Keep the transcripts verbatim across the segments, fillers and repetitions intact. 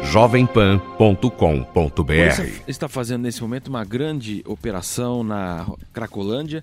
jovem pan ponto com ponto b r. A polícia está fazendo nesse momento uma grande operação na Cracolândia.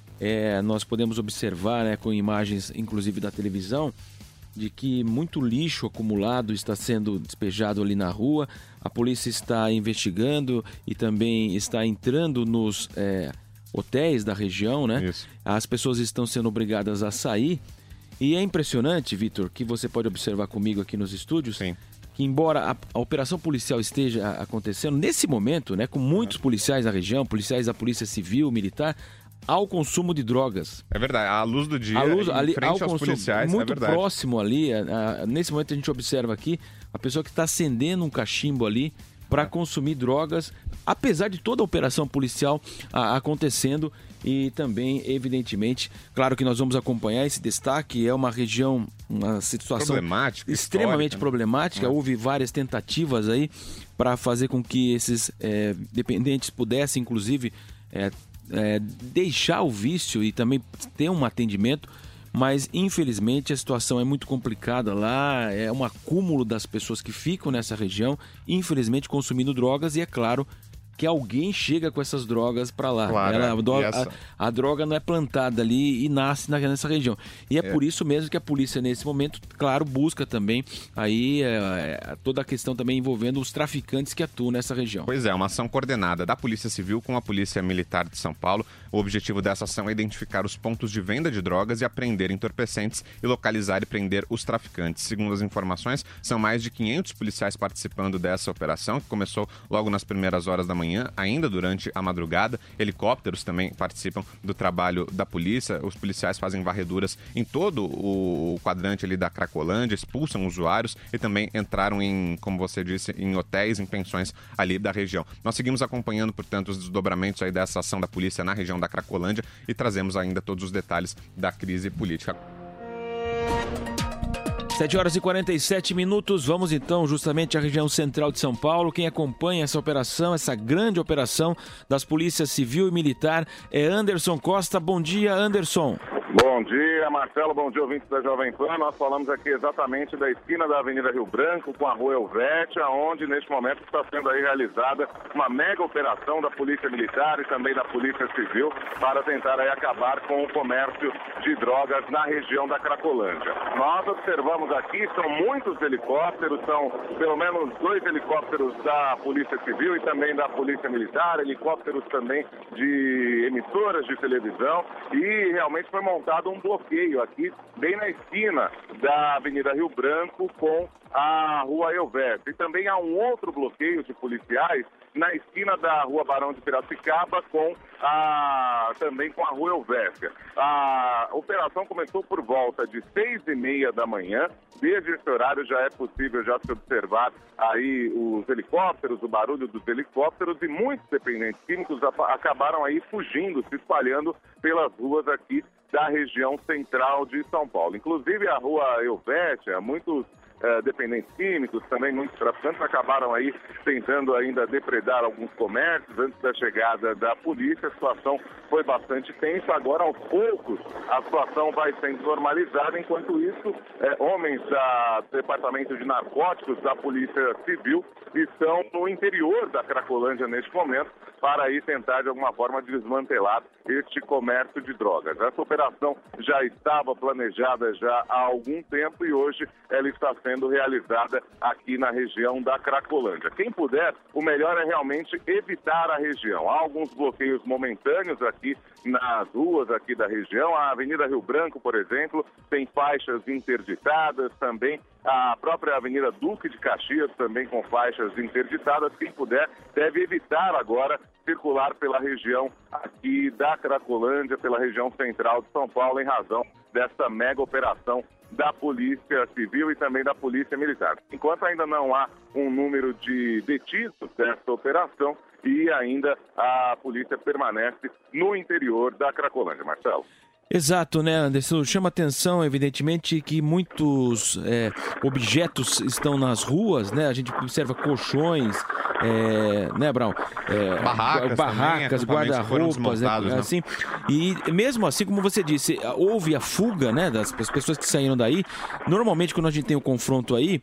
É, nós podemos observar, né, com imagens inclusive da televisão, de que muito lixo acumulado está sendo despejado ali na rua. A polícia está investigando e também está entrando nos é, hotéis da região, né? Isso. As pessoas estão sendo obrigadas a sair. E é impressionante, Vitor, que você pode observar comigo aqui nos estúdios, Sim. que embora a, a operação policial esteja acontecendo nesse momento, né, com muitos policiais na região, policiais da Polícia Civil, Militar, ao consumo de drogas. É verdade, à luz do dia, à luz, em ali, frente ao aos consumo, policiais, muito é verdade. próximo ali, a, a, nesse momento a gente observa aqui a pessoa que está acendendo um cachimbo ali para consumir drogas, apesar de toda a operação policial a, acontecendo. E também, evidentemente, claro que nós vamos acompanhar esse destaque, é uma região, uma situação problemática, extremamente histórica, problemática, né? Houve várias tentativas aí para fazer com que esses é, dependentes pudessem, inclusive, é, é, deixar o vício e também ter um atendimento, mas infelizmente a situação é muito complicada lá, é um acúmulo das pessoas que ficam nessa região, infelizmente consumindo drogas, e é claro que alguém chega com essas drogas para lá. Claro, Ela, a, droga, essa... a, a droga não é plantada ali e nasce na, nessa região. E é, é por isso mesmo que a polícia, nesse momento, claro, busca também aí é, é, toda a questão também envolvendo os traficantes que atuam nessa região. Pois é, uma ação coordenada da Polícia Civil com a Polícia Militar de São Paulo. O objetivo dessa ação é identificar os pontos de venda de drogas e apreender entorpecentes e localizar e prender os traficantes. Segundo as informações, são mais de quinhentos policiais participando dessa operação, que começou logo nas primeiras horas da manhã. Ainda durante a madrugada, helicópteros também participam do trabalho da polícia. Os policiais fazem varreduras em todo o quadrante ali da Cracolândia, expulsam usuários e também entraram em, como você disse, em hotéis, em pensões ali da região. Nós seguimos acompanhando, portanto, os desdobramentos aí dessa ação da polícia na região da Cracolândia e trazemos ainda todos os detalhes da crise política. sete horas e quarenta e sete minutos, vamos então justamente à região central de São Paulo. Quem acompanha essa operação, essa grande operação das polícias civil e militar é Anderson Costa. Bom dia, Anderson. Bom dia, Marcelo. Bom dia, ouvintes da Jovem Pan. Nós falamos aqui exatamente da esquina da Avenida Rio Branco com a Rua Helvétia, onde neste momento está sendo aí realizada uma mega operação da Polícia Militar e também da Polícia Civil para tentar aí acabar com o comércio de drogas na região da Cracolândia. Nós observamos aqui, são muitos helicópteros, são pelo menos dois helicópteros da Polícia Civil e também da Polícia Militar, helicópteros também de emissoras de televisão, e realmente foi montado um bloqueio aqui, bem na esquina da Avenida Rio Branco com a Rua Helvétia. E também há um outro bloqueio de policiais na esquina da Rua Barão de Piracicaba com a, também com a Rua Helvétia. A operação começou por volta de seis e meia da manhã. Desde esse horário já é possível já se observar aí os helicópteros, o barulho dos helicópteros, e muitos dependentes químicos acabaram aí fugindo, se espalhando pelas ruas aqui da região central de São Paulo. Inclusive a Rua Helvétia, muitos Uh, dependentes químicos, também muitos traficantes acabaram aí tentando ainda depredar alguns comércios antes da chegada da polícia. A situação foi bastante tensa. Agora, aos poucos, a situação vai sendo normalizada. Enquanto isso, eh, homens do Departamento de Narcóticos da Polícia Civil estão no interior da Cracolândia neste momento para aí tentar de alguma forma desmantelar este comércio de drogas. Essa operação já estava planejada já há algum tempo e hoje ela está sendo realizada aqui na região da Cracolândia. Quem puder, o melhor é realmente evitar a região. Há alguns bloqueios momentâneos aqui nas ruas aqui da região. A Avenida Rio Branco, por exemplo, tem faixas interditadas, também a própria Avenida Duque de Caxias também com faixas interditadas. Quem puder deve evitar agora circular pela região aqui da Cracolândia, pela região central de São Paulo, em razão dessa mega operação da Polícia Civil e também da Polícia Militar. Enquanto ainda não há um número de detidos dessa operação e ainda a polícia permanece no interior da Cracolândia. Marcelo. Exato, né, Anderson? Chama atenção, evidentemente, que muitos é, objetos estão nas ruas, né? A gente observa colchões, é, né, Brown? É, barracas, barracas guarda-roupas, né, né? assim. E mesmo assim, como você disse, houve a fuga, né, das pessoas que saíram daí. Normalmente, quando a gente tem o confronto aí,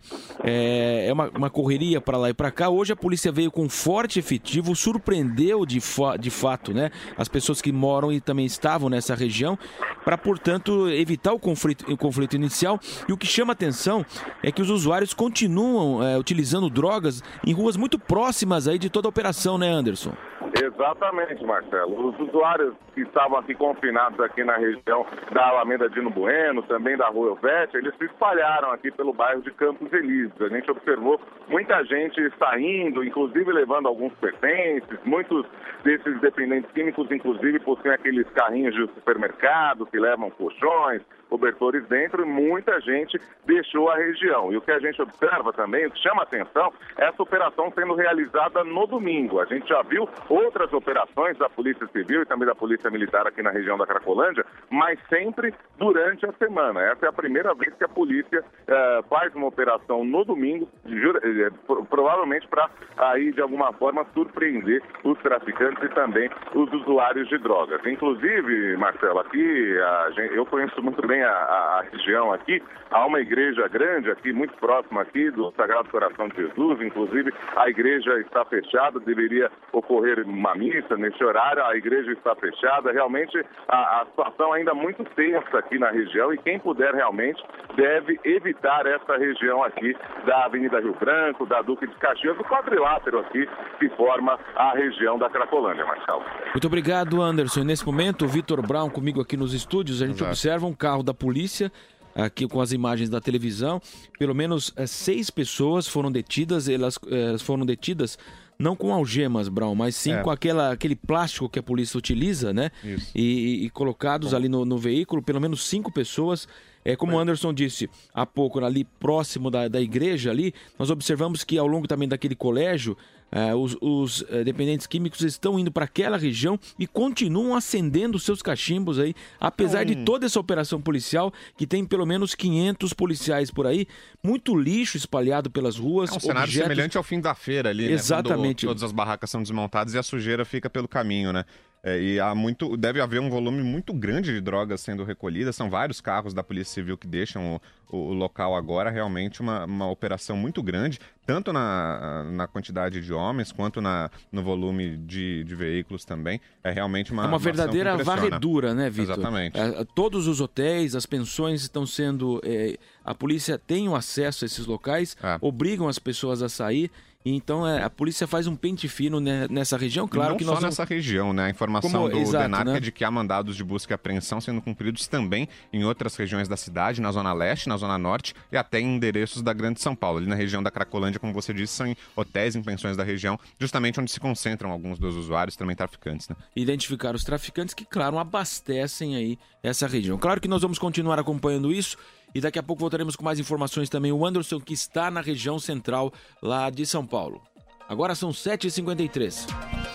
é, é uma, uma correria para lá e para cá. Hoje a polícia veio com forte efetivo, surpreendeu de, fa- de fato, né, as pessoas que moram e também estavam nessa região, para, portanto, evitar o conflito, o conflito inicial. E o que chama atenção é que os usuários continuam é, utilizando drogas em ruas muito próximas aí de toda a operação, né, Anderson? Exatamente, Marcelo. Os usuários que estavam aqui confinados aqui na região da Alameda Dino Bueno, também da Rua Elvete, eles se espalharam aqui pelo bairro de Campos Elíseos. A gente observou muita gente saindo, inclusive levando alguns pertences. Muitos desses dependentes químicos, inclusive, possuem aqueles carrinhos de supermercado que levam colchões, cobertores dentro, e muita gente deixou a região. E o que a gente observa também, o que chama atenção, é essa operação sendo realizada no domingo. A gente já viu outras operações da Polícia Civil e também da Polícia Militar aqui na região da Cracolândia, mas sempre durante a semana. Essa é a primeira vez que a polícia eh, faz uma operação no domingo, jura, eh, provavelmente para aí de alguma forma surpreender os traficantes e também os usuários de drogas. Inclusive, Marcelo, aqui a gente, eu conheço muito bem a, a, a região aqui, há uma igreja grande aqui, muito próxima aqui do Sagrado Coração de Jesus. Inclusive a igreja está fechada, deveria ocorrer uma missa nesse horário, a igreja está fechada. Realmente a, a situação ainda muito tensa aqui na região, e quem puder realmente deve evitar essa região aqui da Avenida Rio Branco, da Duque de Caxias, do quadrilátero aqui que forma a região da Cracolândia, Marcelo. Muito obrigado, Anderson. Nesse momento, o Vitor Brown comigo aqui nos estúdios, a gente Exato. observa um carro da polícia aqui com as imagens da televisão. Pelo menos é, seis pessoas foram detidas, elas é, foram detidas não com algemas, Brown, mas sim É. com aquela, aquele plástico que a polícia utiliza, né? Isso. E, e colocados Bom. ali no, no veículo, pelo menos cinco pessoas. É, como o Anderson disse há pouco, ali próximo da, da igreja ali, nós observamos que ao longo também daquele colégio, eh, os, os eh, dependentes químicos estão indo para aquela região e continuam acendendo seus cachimbos aí, apesar Hum. de toda essa operação policial, que tem pelo menos quinhentos policiais por aí, muito lixo espalhado pelas ruas. É um cenário objetos... semelhante ao fim da feira ali, Exatamente. né? Quando todas as barracas são desmontadas e a sujeira fica pelo caminho, né? É, e há muito, deve haver um volume muito grande de drogas sendo recolhidas. São vários carros da Polícia Civil que deixam o, o, o local agora. Realmente uma, uma operação muito grande, tanto na, na quantidade de homens quanto na, no volume de, de veículos também. É realmente uma É uma uma verdadeira ação que impressiona. varredura, né, Vitor? Exatamente. É, todos os hotéis, as pensões estão sendo... É, a polícia tem o acesso a esses locais, É. obrigam as pessoas a sair. Então é, a polícia faz um pente fino né, nessa região. Claro não que só nós nessa região, né? A informação Como- do exato, DENARC né? é de que há mandados de busca e apreensão sendo cumpridos também em outras regiões da cidade, na Zona Leste, na Zona Norte e até em endereços da Grande São Paulo. Ali na região da Cracolândia, como você disse, são em hotéis, em pensões da região, justamente onde se concentram alguns dos usuários, também traficantes, né? identificar os traficantes que, claro, abastecem aí essa região. Claro que nós vamos continuar acompanhando isso e daqui a pouco voltaremos com mais informações também. O Anderson, que está na região central lá de São Paulo. Agora são sete e cinquenta e três.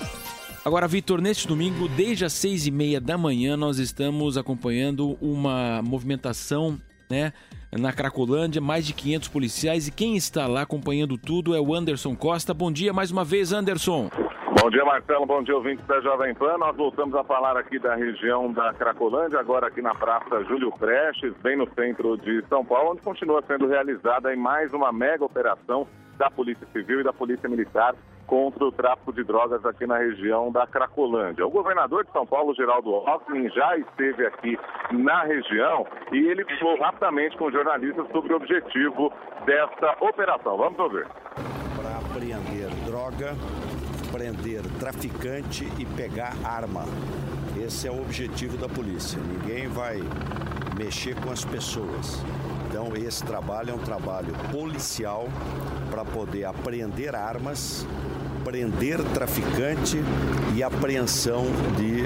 Agora, Vitor, neste domingo, desde as seis e meia da manhã, nós estamos acompanhando uma movimentação, né, na Cracolândia, mais de quinhentos policiais, e quem está lá acompanhando tudo é o Anderson Costa. Bom dia mais uma vez, Anderson. Bom dia, Marcelo. Bom dia, ouvintes da Jovem Pan. Nós voltamos a falar aqui da região da Cracolândia, agora aqui na Praça Júlio Prestes, bem no centro de São Paulo, onde continua sendo realizada aí mais uma mega operação da Polícia Civil e da Polícia Militar contra o tráfico de drogas aqui na região da Cracolândia. O governador de São Paulo, Geraldo Alckmin, já esteve aqui na região e ele falou rapidamente com jornalistas sobre o objetivo desta operação. Vamos ouvir. Para apreender droga, prender traficante e pegar arma. Esse é o objetivo da polícia. Ninguém vai mexer com as pessoas. Então, esse trabalho é um trabalho policial para poder apreender armas, prender traficante e apreensão de,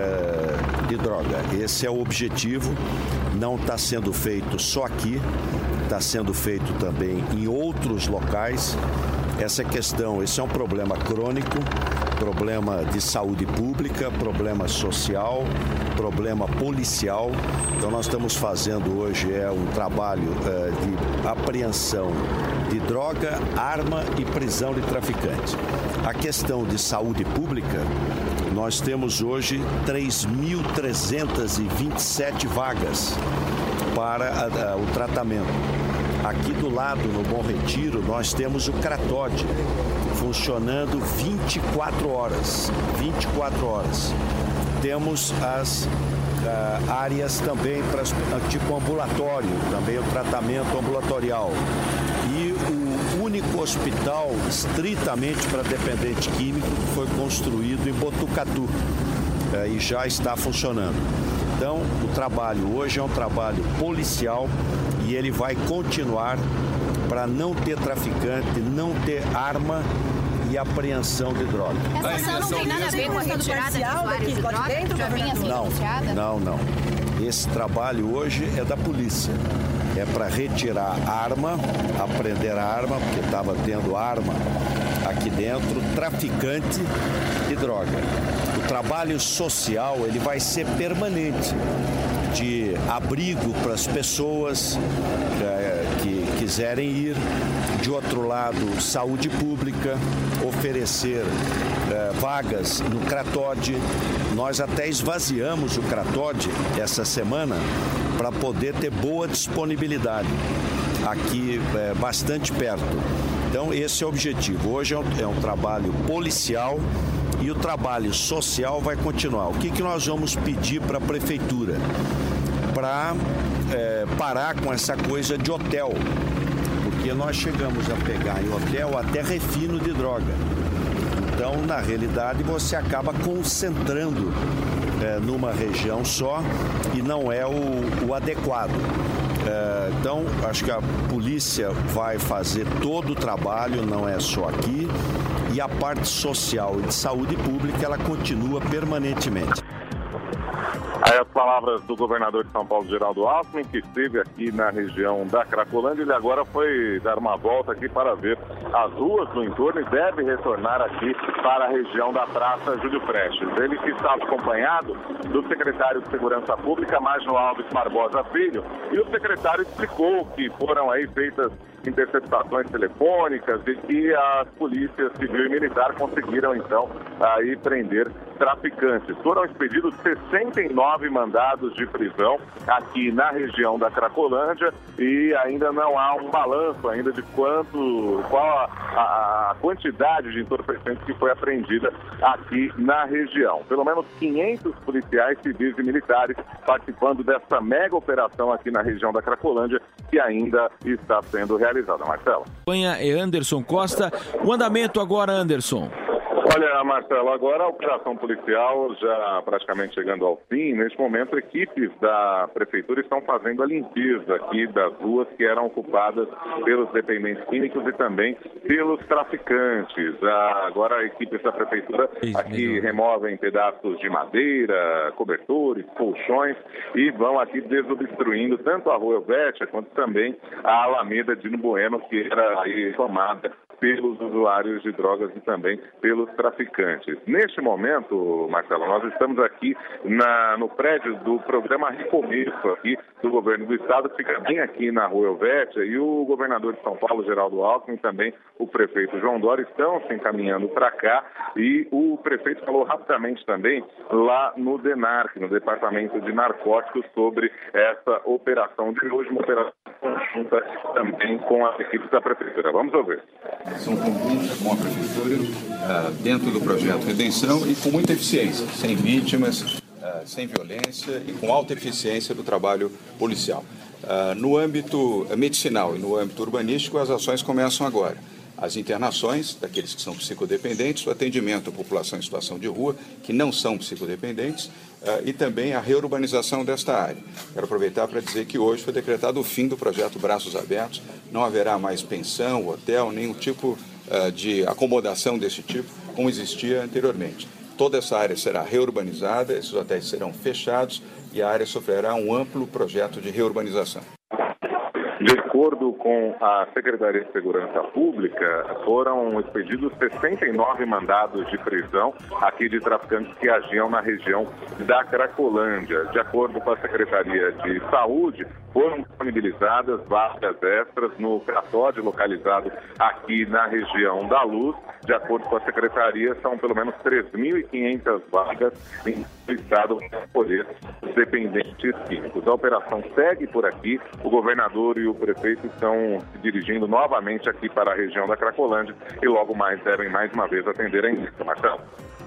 eh, de droga. Esse é o objetivo. Não está sendo feito só aqui, está sendo feito também em outros locais. Essa questão, esse é um problema crônico, problema de saúde pública, problema social, problema policial. Então nós estamos fazendo hoje é um trabalho é, de apreensão de droga, arma e prisão de traficantes. A questão de saúde pública, nós temos hoje três mil trezentas e vinte e sete vagas para a, a, o tratamento. Aqui do lado, no Bom Retiro, nós temos o Cratode, funcionando vinte e quatro horas. vinte e quatro horas. Temos as uh, áreas também para tipo ambulatório, também o tratamento ambulatorial. E o único hospital estritamente para dependente químico que foi construído em Botucatu uh, e já está funcionando. Então, o trabalho hoje é um trabalho policial e ele vai continuar para não ter traficante, não ter arma e apreensão de droga. Essa ação não tem nada a ver com a retirada de usuários de droga? Já vinha sendo anunciada? Não, não. Esse trabalho hoje é da polícia. É para retirar arma, apreender a arma, porque estava tendo arma aqui dentro, traficante de droga. O trabalho social, ele vai ser permanente, de abrigo para as pessoas é, que quiserem ir. De outro lado, saúde pública, oferecer é, vagas no Cratode. Nós até esvaziamos o Cratode essa semana para poder ter boa disponibilidade aqui é, bastante perto. Então, esse é o objetivo. Hoje é um, é um trabalho policial e o trabalho social vai continuar. O que, que nós vamos pedir para a Prefeitura? Para é, parar com essa coisa de hotel. Porque nós chegamos a pegar em hotel até refino de droga. Então, na realidade, você acaba concentrando é, numa região só e não é o, o adequado. É, então, acho que a polícia vai fazer todo o trabalho, não é só aqui, e a parte social e de saúde pública, ela continua permanentemente. Aí as palavras do governador de São Paulo, Geraldo Alckmin, que esteve aqui na região da Cracolândia. Ele agora foi dar uma volta aqui para ver as ruas do entorno e deve retornar aqui para a região da Praça Júlio Prestes. Ele que estava acompanhado do secretário de Segurança Pública, Magno Alves Barbosa Filho, e o secretário explicou que foram aí feitas interceptações telefônicas e que as polícias civil e militar conseguiram, então, aí prender traficantes. Foram expedidos sessenta e nove mandados de prisão aqui na região da Cracolândia e ainda não há um balanço ainda de quanto, qual a, a quantidade de entorpecentes que foi apreendida aqui na região. Pelo menos quinhentos policiais civis e militares participando dessa mega operação aqui na região da Cracolândia, que ainda está sendo realizada. Marcelo. É Anderson Costa. O andamento agora, Anderson. Olha, Marcelo, agora a operação policial já praticamente chegando ao fim. Neste momento, equipes da prefeitura estão fazendo a limpeza aqui das ruas que eram ocupadas pelos dependentes químicos e também pelos traficantes. Agora, equipes da prefeitura aqui removem pedaços de madeira, cobertores, colchões e vão aqui desobstruindo tanto a Rua Helvétia quanto também a Alameda Dino Bueno, que era aí tomada pelos usuários de drogas e também pelos traficantes. Neste momento, Marcelo, nós estamos aqui na, no prédio do programa Recomeço aqui do governo do estado, que fica bem aqui na Rua Helvétia, e o governador de São Paulo, Geraldo Alckmin, e também o prefeito João Dória estão se encaminhando para cá, e o prefeito falou rapidamente também lá no DENARC, no Departamento de Narcóticos, sobre essa operação de hoje, uma operação conjunta também com as equipes da prefeitura. Vamos ouvir. São conjuntos com a prefeitura uh, dentro do projeto Redenção e com muita eficiência, sem vítimas, uh, sem violência e com alta eficiência do trabalho policial. Uh, no âmbito medicinal e no âmbito urbanístico, as ações começam agora. As internações daqueles que são psicodependentes, o atendimento à população em situação de rua, que não são psicodependentes, uh, e também a reurbanização desta área. Quero aproveitar para dizer que hoje foi decretado o fim do projeto Braços Abertos, não haverá mais pensão, hotel, nenhum tipo uh, de acomodação desse tipo, como existia anteriormente. Toda essa área será reurbanizada, esses hotéis serão fechados e a área sofrerá um amplo projeto de reurbanização. De acordo com a Secretaria de Segurança Pública, foram expedidos sessenta e nove mandados de prisão aqui de traficantes que agiam na região da Cracolândia. De acordo com a Secretaria de Saúde, foram disponibilizadas vagas extras no Cratódio localizado aqui na região da Luz. De acordo com a Secretaria, são pelo menos três mil e quinhentas vagas em estado para escolher os dependentes químicos. A operação segue por aqui. O governador e o prefeito estão se dirigindo novamente aqui para a região da Cracolândia e logo mais devem mais uma vez atender a indústria. Marcelo.